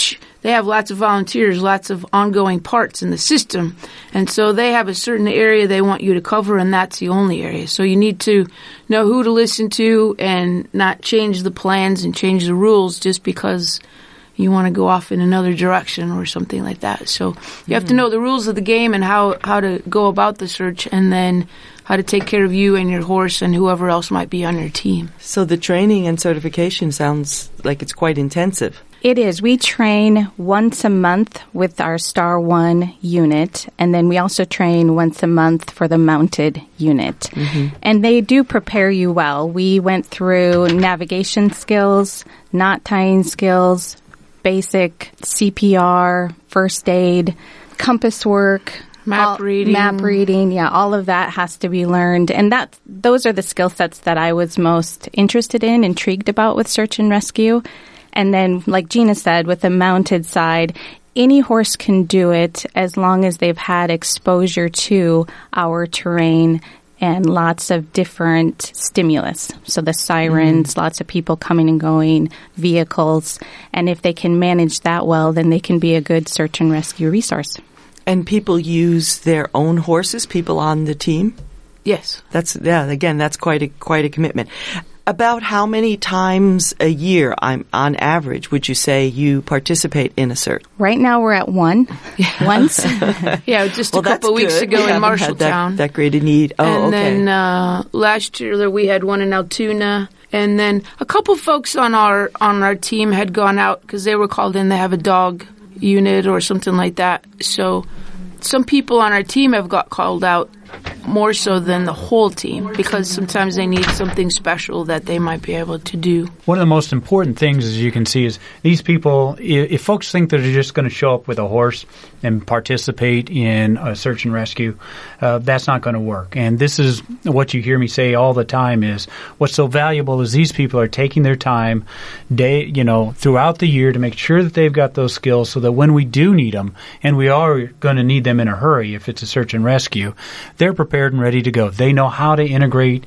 they have lots of volunteers, lots of ongoing parts in the system. And so they have a certain area they want you to cover, and that's the only area. So you need to know who to listen to and not change the plans and change the rules just because you want to go off in another direction or something like that. So you have to know the rules of the game and how, how to go about the search, and then how to take care of you and your horse and whoever else might be on your team. So the training and certification sounds like it's quite intensive. It is. We train once a month with our Star One unit, and then we also train once a month for the mounted unit. Mm-hmm. And they do prepare you well. We went through navigation skills, knot tying skills, basic C P R, first aid, compass work, map all, reading. Map reading, yeah, all of that has to be learned. And that those are the skill sets that I was most interested in, intrigued about with search and rescue. And then, like Gina said, with the mounted side, any horse can do it as long as they've had exposure to our terrain and lots of different stimulus. So the sirens, mm-hmm. lots of people coming and going, vehicles. And if they can manage that well, then they can be a good search and rescue resource. And people use their own horses, people on the team? Yes. That's, yeah, again, that's quite a, quite a commitment. About how many times a year, I'm on average, would you say you participate in a search? Right now we're at one. Once. Yeah, just well, a couple of weeks good. ago we in Marshalltown. That, that great a need. Oh, and okay. then uh, last year we had one in Altoona. And then a couple folks on our on our team had gone out because they were called in. They have a dog unit or something like that. So some people on our team have got called out more so than the whole team because sometimes they need something special that they might be able to do. One of the most important things, as you can see, is these people, if, if folks think that they're just going to show up with a horse and participate in a search and rescue, uh, that's not going to work. And this is what you hear me say all the time is what's so valuable is these people are taking their time day, you know, throughout the year to make sure that they've got those skills so that when we do need them, and we are going to need them in a hurry if it's a search and rescue, they're prepared and ready to go. They know how to integrate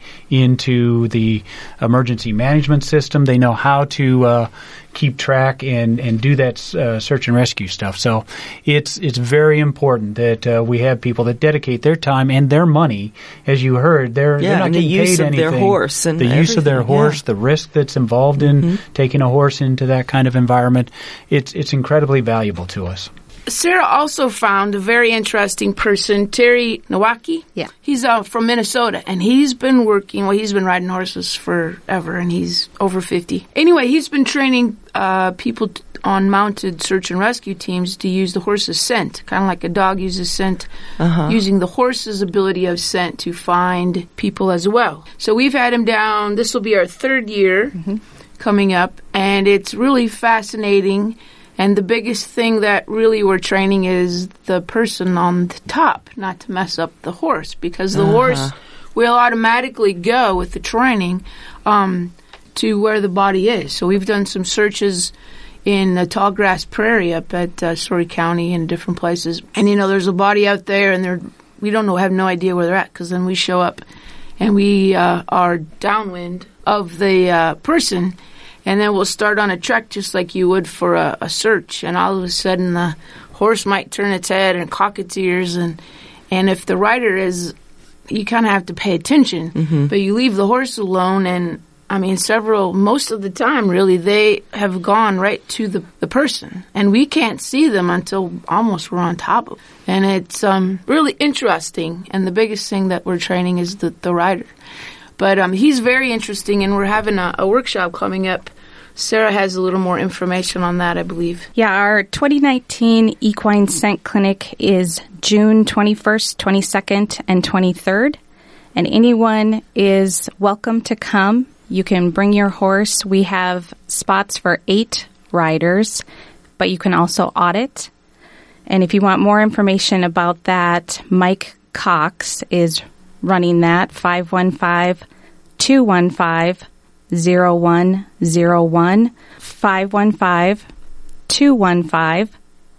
into the emergency management system. They know how to uh, keep track and, and do that uh, search and rescue stuff. So it's it's very important that uh, we have people that dedicate their time and their money. As you heard, they're, yeah, they're not and getting the use paid of anything. Their horse and the use of their horse, yeah. the risk that's involved in mm-hmm. taking a horse into that kind of environment, it's it's incredibly valuable to us. Sarah also found a very interesting person, Terry Nowacki. Yeah. He's uh, from Minnesota, and he's been working, well, he's been riding horses forever, and he's over fifty. Anyway, he's been training uh, people t- on mounted search and rescue teams to use the horse's scent, kind of like a dog uses scent, uh-huh. using the horse's ability of scent to find people as well. So we've had him down, this will be our third year mm-hmm. coming up, and it's really fascinating. And the biggest thing that really we're training is the person on the top, not to mess up the horse, because the uh-huh. horse will automatically go with the training um, to where the body is. So we've done some searches in the Tallgrass Prairie up at uh, Story County and different places. And, you know, there's a body out there, and they're, we don't know, have no idea where they're at, because then we show up and we uh, are downwind of the uh, person. And then we'll start on a trek just like you would for a, a search. And all of a sudden the horse might turn its head and cock its ears. And, and if the rider is, you kind of have to pay attention. Mm-hmm. But you leave the horse alone. And, I mean, several, most of the time, really, they have gone right to the, the person. And we can't see them until almost we're on top of them. And it's um, really interesting. And the biggest thing that we're training is the, the rider. But um, he's very interesting, and we're having a, a workshop coming up. Sarah has a little more information on that, I believe. Yeah, our twenty nineteen Equine Scent Clinic is June twenty-first, twenty-second, and twenty-third. And anyone is welcome to come. You can bring your horse. We have spots for eight riders, but you can also audit. And if you want more information about that, Mike Cox is running that, five one five, two one five, zero one zero one, five one five, two one five,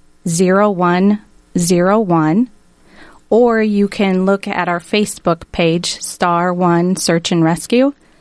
zero one zero one. Or you can look at our Facebook page, Star One Search and Rescue.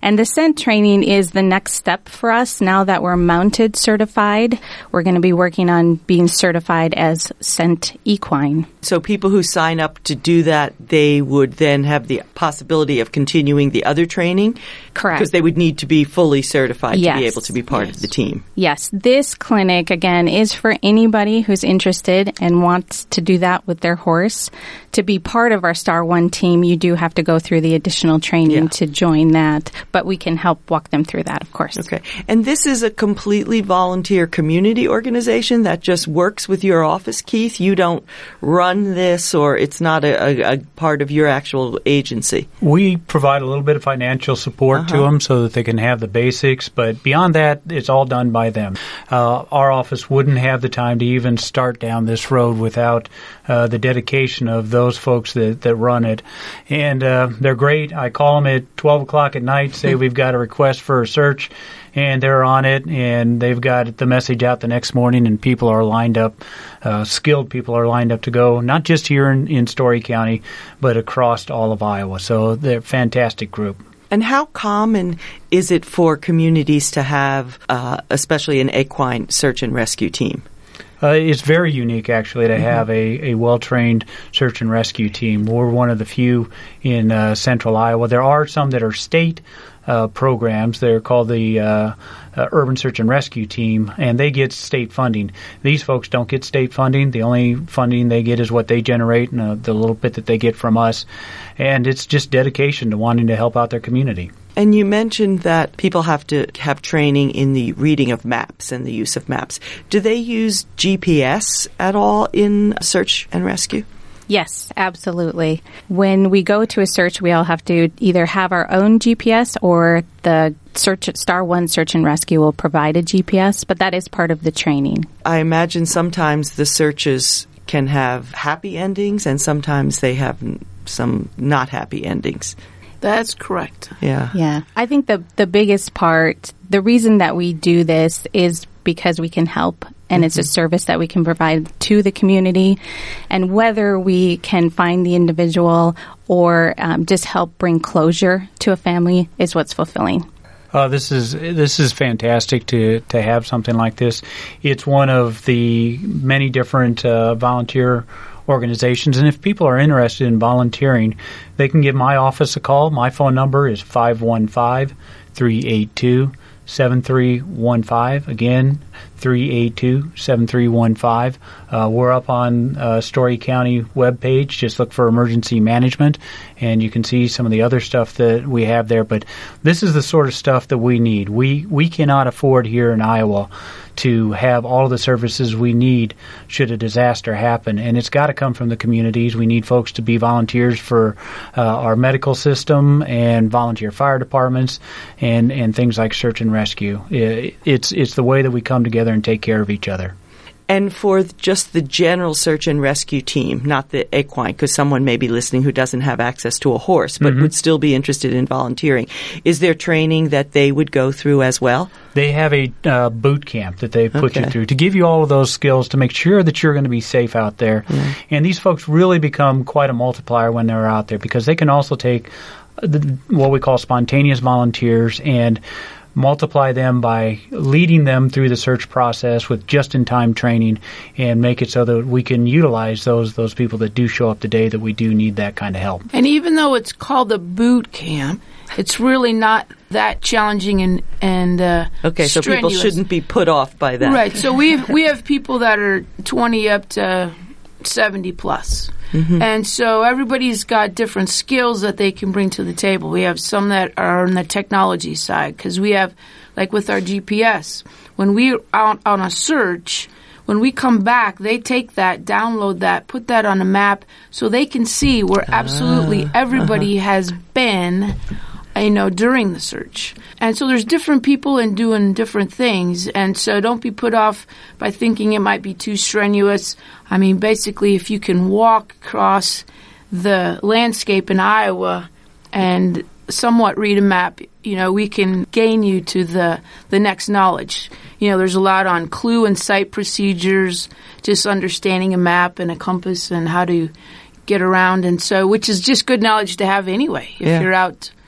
And the scent training is the next step for us. Now that we're mounted certified, we're going to be working on being certified as scent equine. So people who sign up to do that, they would then have the possibility of continuing the other training? Correct. Because they would need to be fully certified yes. to be able to be part yes. of the team. Yes. This clinic, again, is for anybody who's interested and wants to do that with their horse. To be part of our Star One team, you do have to go through the additional training Yeah. to join that, but we can help walk them through that, of course. Okay. And this is a completely volunteer community organization that just works with your office, Keith? You don't run this, or it's not a, a, a part of your actual agency? We provide a little bit of financial support Uh-huh. to them so that they can have the basics, but beyond that, it's all done by them. Uh, our office wouldn't have the time to even start down this road without uh, the dedication of those folks that, that run it. And uh, they're great. I call them at twelve o'clock at night, say we've got a request for a search, and they're on it, and they've got the message out the next morning, and people are lined up, uh, skilled people are lined up to go, not just here in, in Story County, but across all of Iowa. So they're a fantastic group. And how common is it for communities to have, uh, especially an equine search and rescue team? Uh, it's very unique, actually, to have a, a well-trained search and rescue team. We're one of the few in uh, central Iowa. There are some that are state uh, programs. They're called the uh, uh, Urban Search and Rescue Team, and they get state funding. These folks don't get state funding. The only funding they get is what they generate and uh, the little bit that they get from us. And it's just dedication to wanting to help out their community. And you mentioned that people have to have training in the reading of maps and the use of maps. Do they use G P S at all in search and rescue? Yes, absolutely. When we go to a search, we all have to either have our own G P S or the search Star One Search and Rescue will provide a G P S, but that is part of the training. I imagine sometimes the searches can have happy endings and sometimes they have some not happy endings. That's correct. Yeah. Yeah. I think the the biggest part, the reason that we do this is because we can help, and mm-hmm. it's a service that we can provide to the community. And whether we can find the individual or um, just help bring closure to a family is what's fulfilling. Uh, this is this is fantastic to, to have something like this. It's one of the many different uh, volunteer organizations, and if people are interested in volunteering, they can give my office a call. My phone number is five one five, three eight two, seven three one five. Again, three eight two, seven three one five. Uh, we're up on uh, Story County webpage. Just look for emergency management, and you can see some of the other stuff that we have there. But this is the sort of stuff that we need. We we cannot afford here in Iowa to have all the services we need should a disaster happen. And it's got to come from the communities. We need folks to be volunteers for uh, our medical system and volunteer fire departments and, and things like search and rescue. It's, it's the way that we come together and take care of each other. And for just the general search and rescue team, not the equine, because someone may be listening who doesn't have access to a horse but mm-hmm. would still be interested in volunteering, is there training that they would go through as well? They have a uh, boot camp that they put okay. you through to give you all of those skills to make sure that you're going to be safe out there. Mm. And these folks really become quite a multiplier when they're out there because they can also take the, what we call spontaneous volunteers and multiply them by leading them through the search process with just-in-time training and make it so that we can utilize those those people that do show up the day that we do need that kind of help. And even though it's called a boot camp, it's really not that challenging and and uh, okay. So strenuous. People shouldn't be put off by that, right? So we have, we have people that are twenty up to seventy plus. Mm-hmm. And so everybody's got different skills that they can bring to the table. We have some that are on the technology side because we have, like with our G P S, when we're out on a search, when we come back, they take that, download that, put that on a map so they can see where absolutely everybody uh-huh. has been, you know, during the search. And so there's different people and doing different things. And so don't be put off by thinking it might be too strenuous. I mean, basically, if you can walk across the landscape in Iowa and somewhat read a map, you know, we can gain you to the, the next knowledge. You know, there's a lot on clue and site procedures, just understanding a map and a compass and how to get around. And so, which is just good knowledge to have anyway if yeah. you're out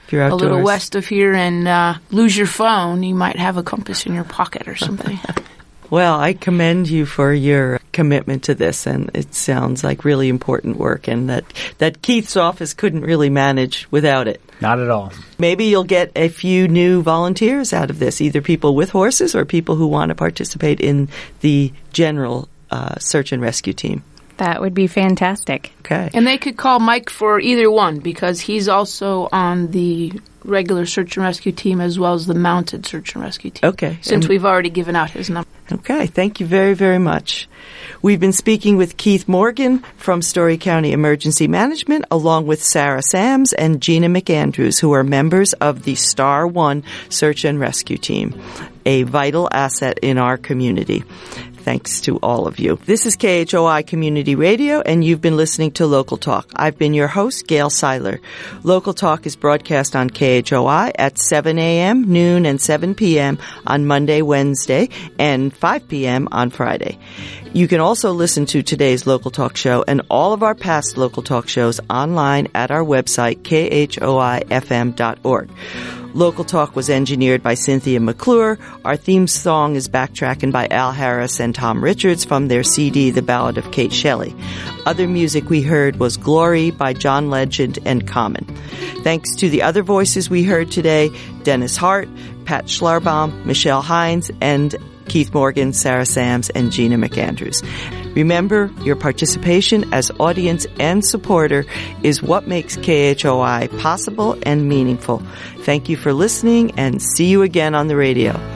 If you're a outdoors. little west of here and uh, lose your phone, you might have a compass in your pocket or something. Well, I commend you for your commitment to this, and it sounds like really important work, and that, that Keith's office couldn't really manage without it. Not at all. Maybe you'll get a few new volunteers out of this, either people with horses or people who want to participate in the general uh, search and rescue team. That would be fantastic. Okay. And they could call Mike for either one, because he's also on the regular search and rescue team as well as the mounted search and rescue team. Okay. Since And- we've already given out his number. Okay, thank you very, very much. We've been speaking with Keith Morgan from Story County Emergency Management, along with Sarah Sams and Gina McAndrews, who are members of the Star One Search and Rescue Team, a vital asset in our community. Thanks to all of you. This is K H O I Community Radio, and you've been listening to Local Talk. I've been your host, Gail Seiler. Local Talk is broadcast on K H O I at seven a.m., noon, and seven p.m. on Monday, Wednesday, and five p.m. on Friday. You can also listen to today's Local Talk show and all of our past Local Talk shows online at our website, k h o i f m dot org. Local Talk was engineered by Cynthia McClure. Our theme song is Backtrackin' by Al Harris and Tom Richards from their C D, The Ballad of Kate Shelley. Other music we heard was Glory by John Legend and Common. Thanks to the other voices we heard today, Dennis Hart, Pat Schlarbaum, Michelle Hines, and Keith Morgan, Sarah Sams, and Gina McAndrews. Remember, your participation as audience and supporter is what makes K H O I possible and meaningful. Thank you for listening, and see you again on the radio.